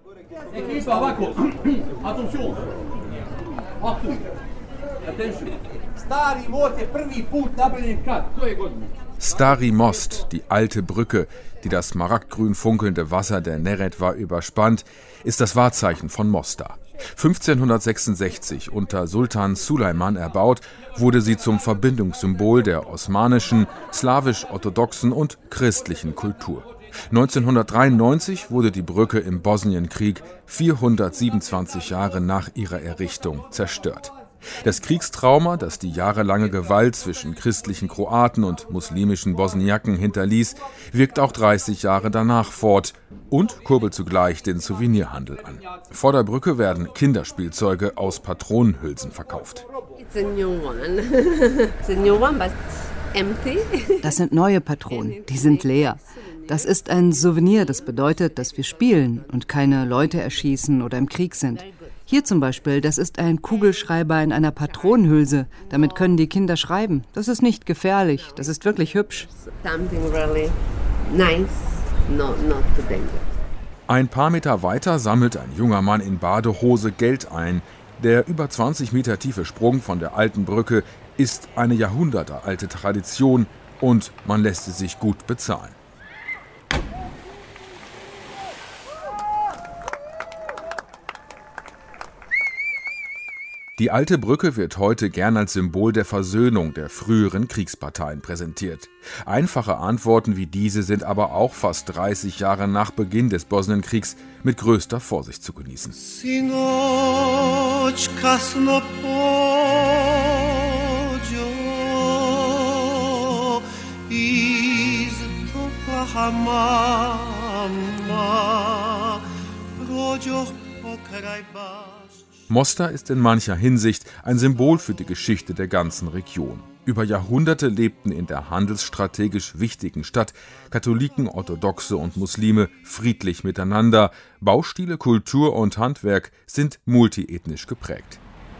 Stari Most, die alte Brücke, die das smaragdgrün funkelnde Wasser der Neretva überspannt, ist das Wahrzeichen von Mostar. 1566 unter Sultan Sulejman erbaut, wurde sie zum Verbindungssymbol der osmanischen, slawisch-orthodoxen und christlichen Kultur. 1993 wurde die Brücke im Bosnienkrieg 427 Jahre nach ihrer Errichtung zerstört. Das Kriegstrauma, das die jahrelange Gewalt zwischen christlichen Kroaten und muslimischen Bosniaken hinterließ, wirkt auch 30 Jahre danach fort und kurbelt zugleich den Souvenirhandel an. Vor der Brücke werden Kinderspielzeuge aus Patronenhülsen verkauft. Das sind neue Patronen, die sind leer. Das ist ein Souvenir, das bedeutet, dass wir spielen und keine Leute erschießen oder im Krieg sind. Hier zum Beispiel, das ist ein Kugelschreiber in einer Patronenhülse. Damit können die Kinder schreiben. Das ist nicht gefährlich, das ist wirklich hübsch. Ein paar Meter weiter sammelt ein junger Mann in Badehose Geld ein. Der über 20 Meter tiefe Sprung von der alten Brücke ist eine jahrhundertealte Tradition und man lässt es sich gut bezahlen. Die alte Brücke wird heute gern als Symbol der Versöhnung der früheren Kriegsparteien präsentiert. Einfache Antworten wie diese sind aber auch fast 30 Jahre nach Beginn des Bosnienkriegs mit größter Vorsicht zu genießen. Mostar ist in mancher Hinsicht ein Symbol für die Geschichte der ganzen Region. Über Jahrhunderte lebten in der handelsstrategisch wichtigen Stadt Katholiken, Orthodoxe und Muslime friedlich miteinander. Baustile, Kultur und Handwerk sind multiethnisch geprägt.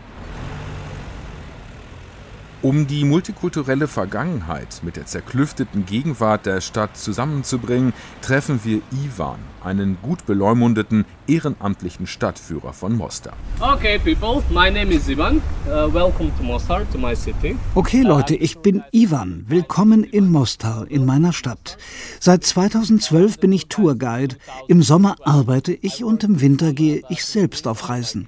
Um die multikulturelle Vergangenheit mit der zerklüfteten Gegenwart der Stadt zusammenzubringen, treffen wir Ivan, einen gut beleumundeten, ehrenamtlichen Stadtführer von Mostar. Okay, people, my name is Ivan. Welcome to Mostar, to my city. Okay, Leute, ich bin Ivan. Willkommen in Mostar, in meiner Stadt. Seit 2012 bin ich Tourguide. Im Sommer arbeite ich und im Winter gehe ich selbst auf Reisen.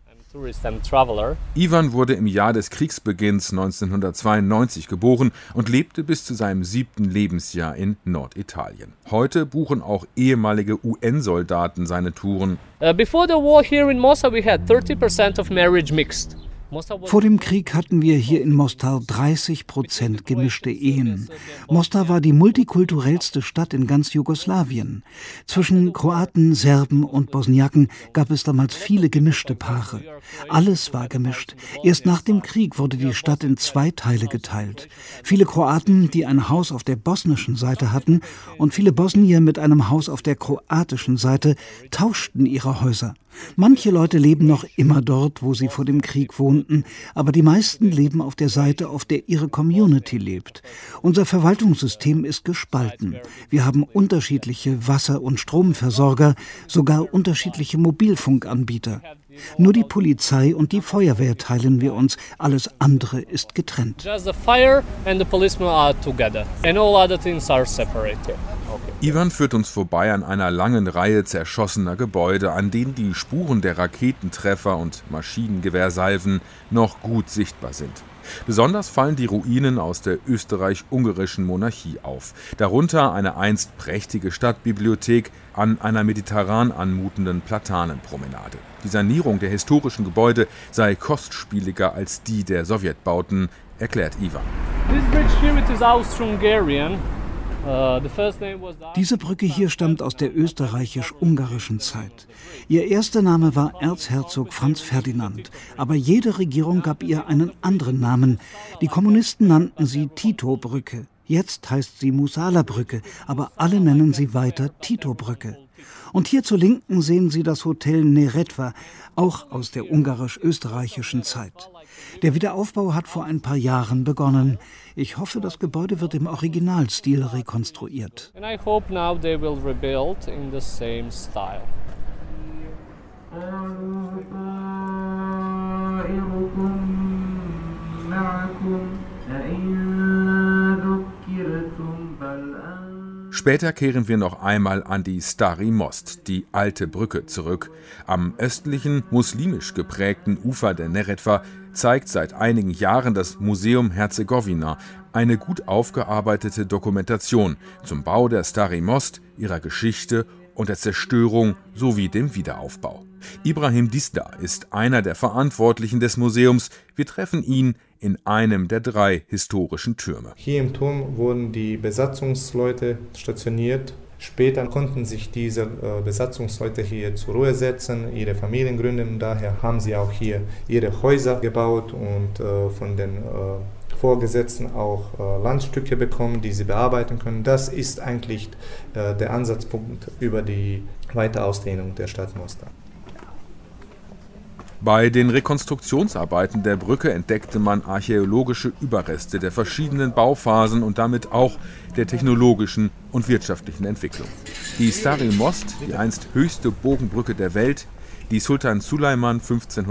Ivan wurde im Jahr des Kriegsbeginns 1992 geboren und lebte bis zu seinem 7. Lebensjahr in Norditalien. Heute buchen auch ehemalige UN-Soldaten seine Touren. Before the war here in Mostar we had 30% of marriage mixed. Vor dem Krieg hatten wir hier in Mostar 30% gemischte Ehen. Mostar war die multikulturellste Stadt in ganz Jugoslawien. Zwischen Kroaten, Serben und Bosniaken gab es damals viele gemischte Paare. Alles war gemischt. Erst nach dem Krieg wurde die Stadt in 2 Teile geteilt. Viele Kroaten, die ein Haus auf der bosnischen Seite hatten, und viele Bosnier mit einem Haus auf der kroatischen Seite tauschten ihre Häuser. Manche Leute leben noch immer dort, wo sie vor dem Krieg wohnten, aber die meisten leben auf der Seite, auf der ihre Community lebt. Unser Verwaltungssystem ist gespalten. Wir haben unterschiedliche Wasser- und Stromversorger, sogar unterschiedliche Mobilfunkanbieter. Nur die Polizei und die Feuerwehr teilen wir uns, alles andere ist getrennt. Just the fire and the policemen are together and all other things are separated. Ivan führt uns vorbei an einer langen Reihe zerschossener Gebäude, an denen die Spuren der Raketentreffer und Maschinengewehrsalven noch gut sichtbar sind. Besonders fallen die Ruinen aus der österreich-ungarischen Monarchie auf. Darunter eine einst prächtige Stadtbibliothek an einer mediterran anmutenden Platanenpromenade. Die Sanierung der historischen Gebäude sei kostspieliger als die der Sowjetbauten, erklärt Ivan. This bridge here it is Austro-Hungarian. Diese Brücke hier stammt aus der österreichisch-ungarischen Zeit. Ihr erster Name war Erzherzog Franz Ferdinand, aber jede Regierung gab ihr einen anderen Namen. Die Kommunisten nannten sie Tito-Brücke. Jetzt heißt sie Musala-Brücke, aber alle nennen sie weiter Tito-Brücke. Und hier zur Linken sehen Sie das Hotel Neretva, auch aus der ungarisch-österreichischen Zeit. Der Wiederaufbau hat vor ein paar Jahren begonnen. Ich hoffe, das Gebäude wird im Originalstil rekonstruiert. And I hope now they will rebuild in the same style. Später kehren wir noch einmal an die Stari Most, die alte Brücke, zurück. Am östlichen, muslimisch geprägten Ufer der Neretva zeigt seit einigen Jahren das Museum Herzegowina eine gut aufgearbeitete Dokumentation zum Bau der Stari Most, ihrer Geschichte und der Zerstörung sowie dem Wiederaufbau. Ibrahim Disda ist einer der Verantwortlichen des Museums. Wir treffen ihn in einem der 3 historischen Türme. Hier im Turm wurden die Besatzungsleute stationiert. Später konnten sich diese Besatzungsleute hier zur Ruhe setzen, ihre Familien gründen. Daher haben sie auch hier ihre Häuser gebaut und von den Vorgesetzten auch Landstücke bekommen, die sie bearbeiten können. Das ist eigentlich der Ansatzpunkt über die Weiterausdehnung der Stadt Mostar. Bei den Rekonstruktionsarbeiten der Brücke entdeckte man archäologische Überreste der verschiedenen Bauphasen und damit auch der technologischen und wirtschaftlichen Entwicklung. Die Stari Most, die einst höchste Bogenbrücke der Welt, die Sultan Süleyman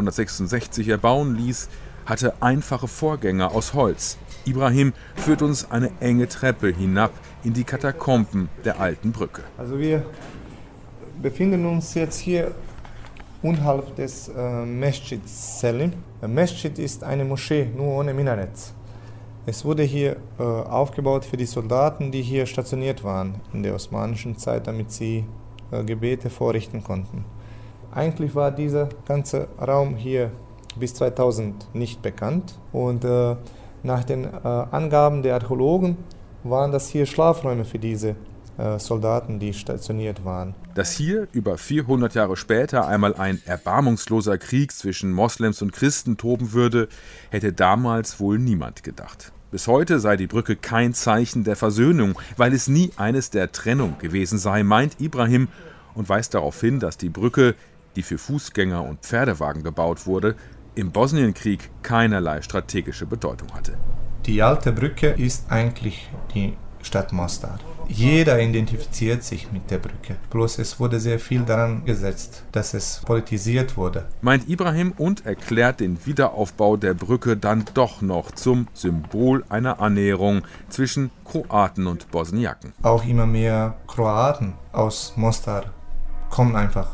1566 erbauen ließ, hatte einfache Vorgänger aus Holz. Ibrahim führt uns eine enge Treppe hinab in die Katakomben der alten Brücke. Also wir befinden uns jetzt hier unterhalb des Mescid Selim. Der Mescid ist eine Moschee, nur ohne Minarett. Es wurde hier aufgebaut für die Soldaten, die hier stationiert waren in der osmanischen Zeit, damit sie Gebete vorrichten konnten. Eigentlich war dieser ganze Raum hier bis 2000 nicht bekannt und nach den Angaben der Archäologen waren das hier Schlafräume für diese Soldaten, die stationiert waren. Dass hier über 400 Jahre später einmal ein erbarmungsloser Krieg zwischen Moslems und Christen toben würde, hätte damals wohl niemand gedacht. Bis heute sei die Brücke kein Zeichen der Versöhnung, weil es nie eines der Trennung gewesen sei, meint Ibrahim und weist darauf hin, dass die Brücke, die für Fußgänger und Pferdewagen gebaut wurde, im Bosnienkrieg keinerlei strategische Bedeutung hatte. Die alte Brücke ist eigentlich die Stadt Mostar. Jeder identifiziert sich mit der Brücke. Bloß es wurde sehr viel daran gesetzt, dass es politisiert wurde. Meint Ibrahim und erklärt den Wiederaufbau der Brücke dann doch noch zum Symbol einer Annäherung zwischen Kroaten und Bosniaken. Auch immer mehr Kroaten aus Mostar kommen einfach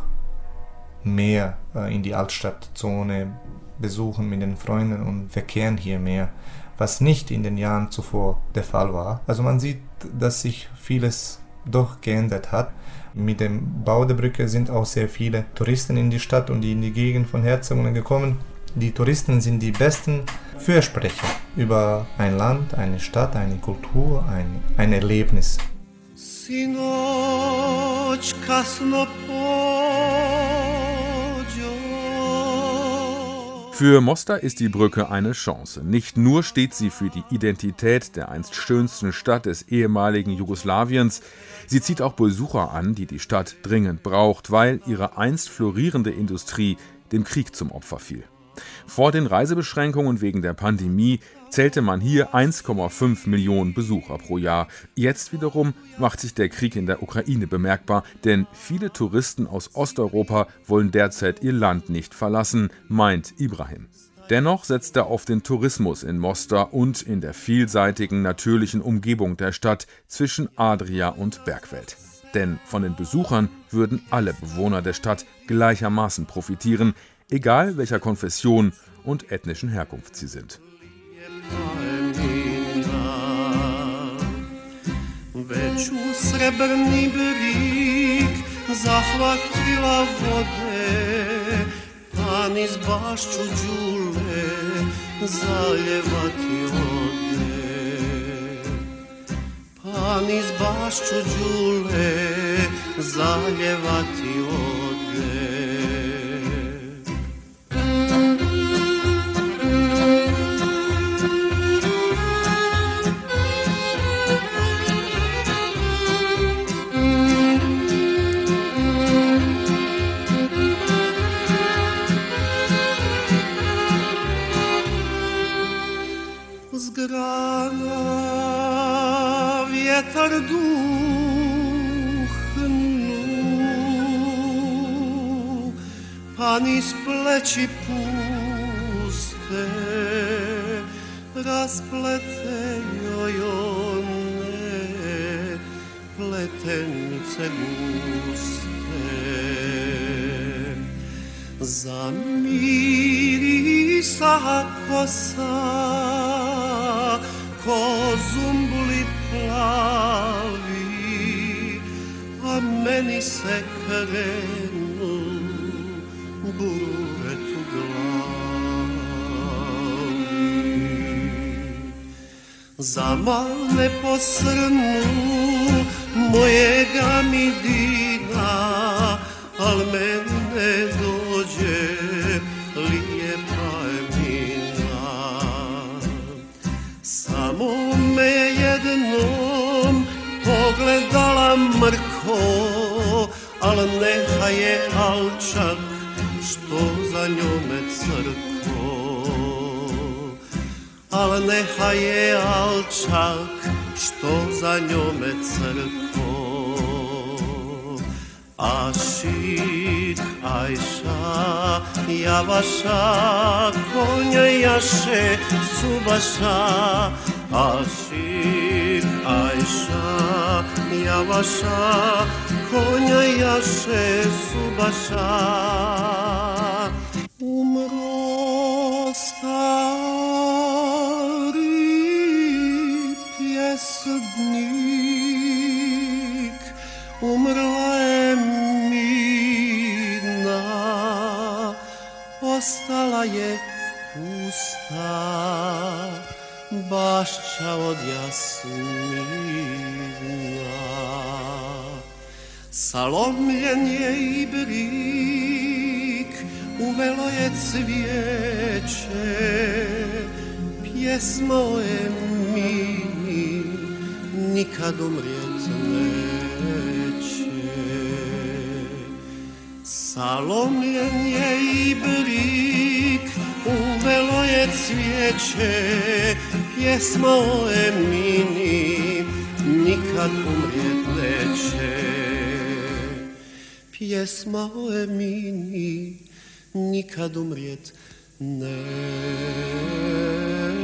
mehr in die Altstadtzone, besuchen mit den Freunden und verkehren hier mehr, was nicht in den Jahren zuvor der Fall war. Also man sieht, dass sich vieles doch geändert hat. Mit dem Bau der Brücke sind auch sehr viele Touristen in die Stadt und in die Gegend von Herzegovina gekommen. Die Touristen sind die besten Fürsprecher über ein Land, eine Stadt, eine Kultur, ein Erlebnis. Für Mostar ist die Brücke eine Chance. Nicht nur steht sie für die Identität der einst schönsten Stadt des ehemaligen Jugoslawiens, sie zieht auch Besucher an, die die Stadt dringend braucht, weil ihre einst florierende Industrie dem Krieg zum Opfer fiel. Vor den Reisebeschränkungen wegen der Pandemie zählte man hier 1,5 Millionen Besucher pro Jahr. Jetzt wiederum macht sich der Krieg in der Ukraine bemerkbar, denn viele Touristen aus Osteuropa wollen derzeit ihr Land nicht verlassen, meint Ibrahim. Dennoch setzt er auf den Tourismus in Mostar und in der vielseitigen natürlichen Umgebung der Stadt zwischen Adria und Bergwelt. Denn von den Besuchern würden alle Bewohner der Stadt gleichermaßen profitieren, egal welcher Konfession und ethnischen Herkunft sie sind. Vjetar duhnu a niz pleći puste rasplete joj one pletenice guste. Zamirisa kosa ko zumbuli plavi, a meni se krenu buret u glavi. Zamane posrnu mojega mi dina, al mene dođe lijepa mina. Samo me jednom pogledala mrko, al neha je alčak što za njome crko. Al neha je alčak što za njome crko. Ašik, Ajša, Javaša, konja jaše subaša. Ašik, Ajša, Javaša, konja jaše subaša. Umro stari pjesnik, umrla je Mina, ostala je pusta bašća od jasmina. Salomljen je i brik, uvelo je cvijeće, pjesma o Emini nikad umrijet neće. Salomljen je i brik, uvelo je cvijeće, pjesma o Emini nikad umrijet neće. Pjesma o Emini nikad umrijet neće.